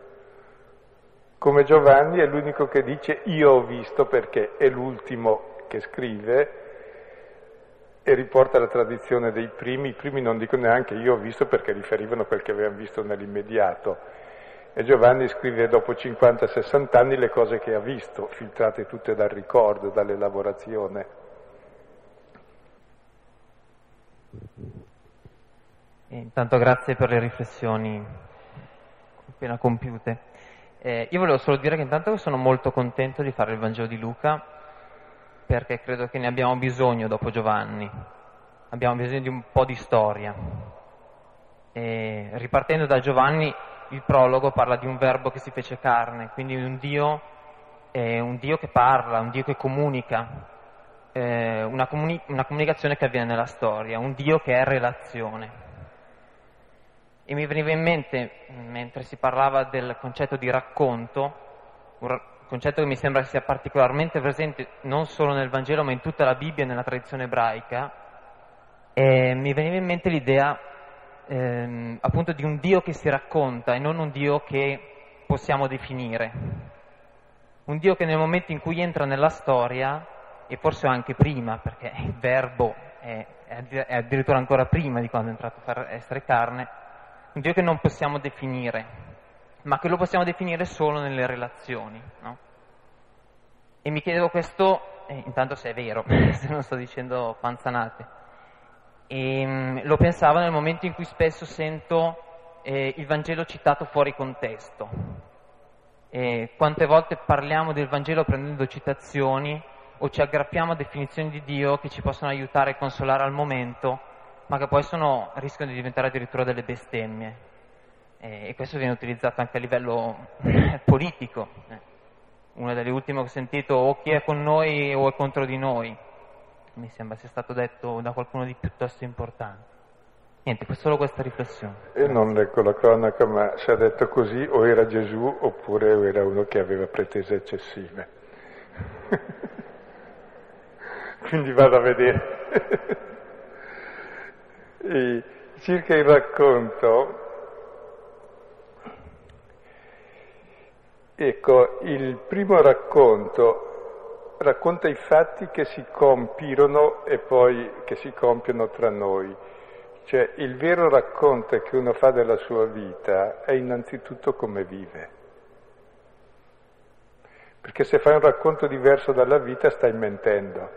Come Giovanni è l'unico che dice io ho visto perché è l'ultimo che scrive e riporta la tradizione dei primi. I primi non dicono neanche io ho visto perché riferivano a quel che avevano visto nell'immediato. E Giovanni scrive dopo cinquanta sessanta anni le cose che ha visto, filtrate tutte dal ricordo, dall'elaborazione. Intanto grazie per le riflessioni appena compiute. Eh, io volevo solo dire che intanto sono molto contento di fare il Vangelo di Luca, perché credo che ne abbiamo bisogno dopo Giovanni. Abbiamo bisogno di un po' di storia. E, ripartendo da Giovanni, il prologo parla di un verbo che si fece carne, quindi un Dio, eh, un Dio che parla, un Dio che comunica, eh, una, comuni- una comunicazione che avviene nella storia, un Dio che è relazione. E mi veniva in mente, mentre si parlava del concetto di racconto, un ra- concetto che mi sembra sia particolarmente presente non solo nel Vangelo ma in tutta la Bibbia e nella tradizione ebraica, e mi veniva in mente l'idea ehm, appunto di un Dio che si racconta e non un Dio che possiamo definire. Un Dio che nel momento in cui entra nella storia, e forse anche prima, perché il verbo è, è addirittura ancora prima di quando è entrato a far essere carne, un Dio che non possiamo definire, ma che lo possiamo definire solo nelle relazioni, no? E mi chiedevo questo, eh, intanto se è vero, se non sto dicendo panzanate, e mh, lo pensavo nel momento in cui spesso sento eh, il Vangelo citato fuori contesto. E quante volte parliamo del Vangelo prendendo citazioni o ci aggrappiamo a definizioni di Dio che ci possono aiutare e consolare al momento, ma che poi sono, rischiano di diventare addirittura delle bestemmie. E, e questo viene utilizzato anche a livello politico. Eh. Una delle ultime che ho sentito, o chi è con noi o è contro di noi. Mi sembra sia stato detto da qualcuno di piuttosto importante. Niente, solo questa riflessione. Io non leggo la cronaca, ma se ha detto così o era Gesù oppure era uno che aveva pretese eccessive. Quindi vado a vedere. E circa il racconto, ecco, il primo racconto racconta i fatti che si compirono e poi che si compiono tra noi. Cioè, il vero racconto che uno fa della sua vita è innanzitutto come vive. Perché se fai un racconto diverso dalla vita stai mentendo.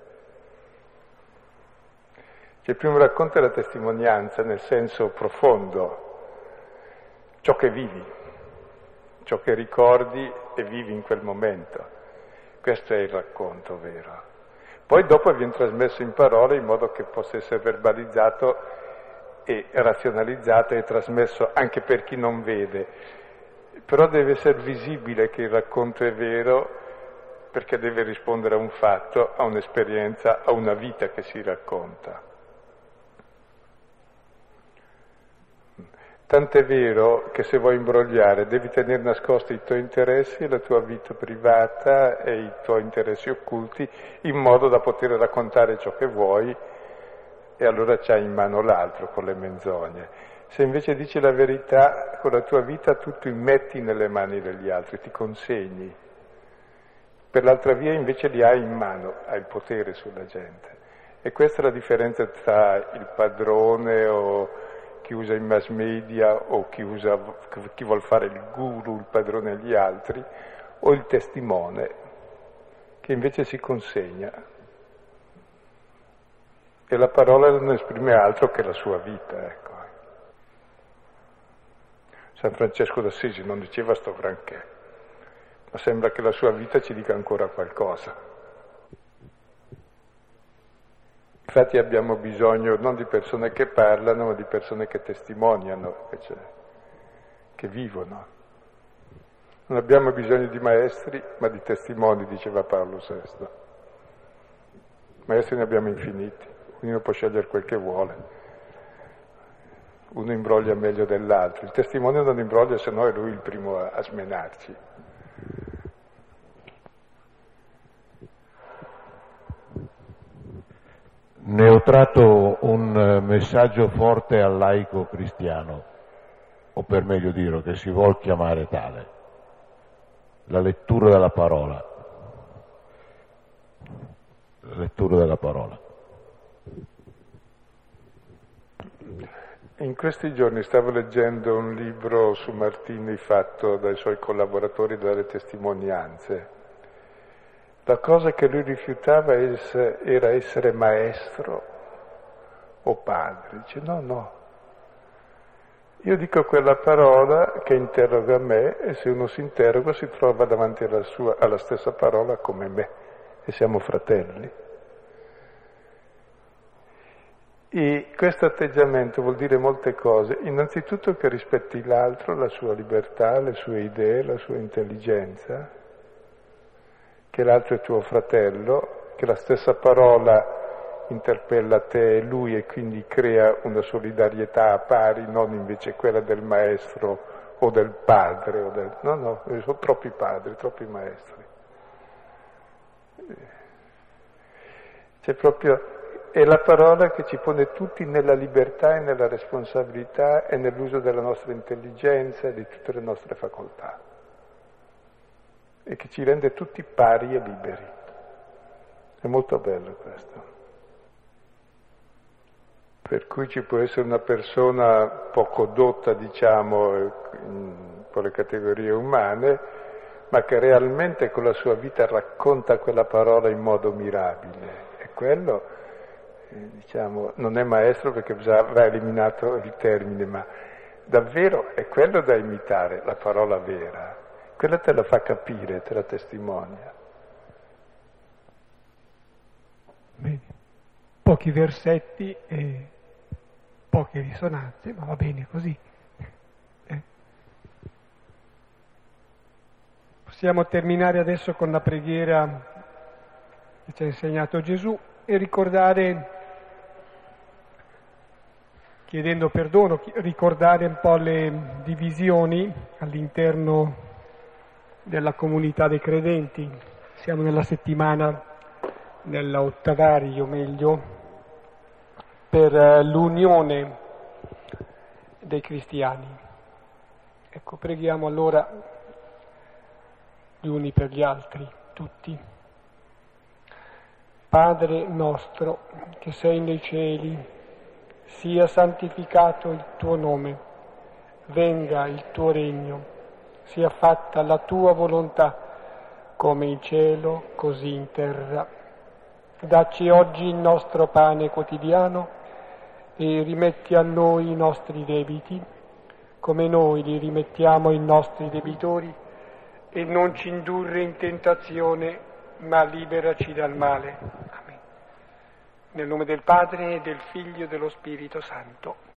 Cioè, il primo racconto è la testimonianza nel senso profondo, ciò che vivi, ciò che ricordi e vivi in quel momento. Questo è il racconto vero. Poi dopo viene trasmesso in parole in modo che possa essere verbalizzato e razionalizzato e trasmesso anche per chi non vede. Però deve essere visibile che il racconto è vero perché deve rispondere a un fatto, a un'esperienza, a una vita che si racconta. Tant'è vero che se vuoi imbrogliare devi tenere nascosti i tuoi interessi, la tua vita privata e i tuoi interessi occulti in modo da poter raccontare ciò che vuoi e allora c'hai in mano l'altro con le menzogne. Se invece dici la verità, con la tua vita tu ti metti nelle mani degli altri, ti consegni. Per l'altra via invece li hai in mano, hai il potere sulla gente. E questa è la differenza tra il padrone o chi usa i mass media o chi, usa, chi vuol fare il guru, il padrone degli altri, o il testimone, che invece si consegna. E la parola non esprime altro che la sua vita, ecco. San Francesco d'Assisi non diceva sto granché, ma sembra che la sua vita ci dica ancora qualcosa. Infatti abbiamo bisogno non di persone che parlano, ma di persone che testimoniano, che, che vivono. Non abbiamo bisogno di maestri, ma di testimoni, diceva Paolo sesto. Maestri ne abbiamo infiniti, ognuno può scegliere quel che vuole. Uno imbroglia meglio dell'altro. Il testimone non imbroglia, se no è lui il primo a, a smenarci. Ne ho tratto un messaggio forte al laico cristiano, o per meglio dire, che si vuol chiamare tale, la lettura della parola. La lettura della parola. In questi giorni stavo leggendo un libro su Martini fatto dai suoi collaboratori dalle testimonianze. La cosa che lui rifiutava era essere maestro o padre. Dice no, no. Io dico quella parola che interroga me e se uno si interroga si trova davanti alla, sua, alla stessa parola come me e siamo fratelli. E questo atteggiamento vuol dire molte cose, innanzitutto che rispetti l'altro, la sua libertà, le sue idee, la sua intelligenza, che l'altro è tuo fratello, che la stessa parola interpella te e lui e quindi crea una solidarietà a pari, non invece quella del maestro o del padre. O del... No, no, sono troppi padri, troppi maestri. C'è proprio... È la parola che ci pone tutti nella libertà e nella responsabilità e nell'uso della nostra intelligenza e di tutte le nostre facoltà. E che ci rende tutti pari e liberi. È molto bello questo. Per cui ci può essere una persona poco dotta, diciamo, con le categorie umane, ma che realmente con la sua vita racconta quella parola in modo mirabile. E quello, eh, diciamo, non è maestro perché va eliminato il termine, ma davvero è quello da imitare, la parola vera. Quella te la fa capire, te la testimonia. Bene. Pochi versetti e poche risonanze, ma va bene così. Eh. Possiamo terminare adesso con la preghiera che ci ha insegnato Gesù e ricordare, chiedendo perdono, ricordare un po' le divisioni all'interno della comunità dei credenti. Siamo nella settimana, nell'ottavario meglio, per l'unione dei cristiani. Ecco, preghiamo allora gli uni per gli altri, tutti. Padre nostro che sei nei cieli, sia santificato il tuo nome, venga il tuo regno, sia fatta la tua volontà, come in cielo, così in terra. Dacci oggi il nostro pane quotidiano e rimetti a noi i nostri debiti, come noi li rimettiamo ai nostri debitori, e non ci indurre in tentazione, ma liberaci dal male. Amen. Nel nome del Padre, e del Figlio e dello Spirito Santo.